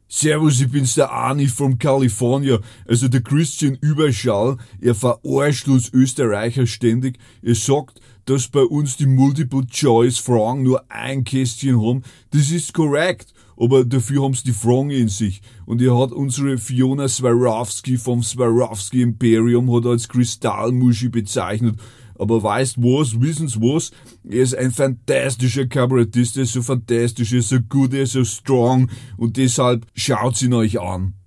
Servus, ich bin's der Arni from California, also der Christian Überschall. Er verarscht uns Österreicher ständig. Er sagt, dass bei uns die Multiple-Choice-Fragen nur ein Kästchen haben. Das ist korrekt, aber dafür haben's die Fragen in sich. Und er hat unsere Fiona Swarovski vom Swarovski Imperium hat er als Kristallmuschi bezeichnet. Aber weißt was, wissen's was? Er ist ein fantastischer Kabarettist, er ist so fantastisch, er ist so gut, er ist so strong und deshalb schaut's ihn euch an.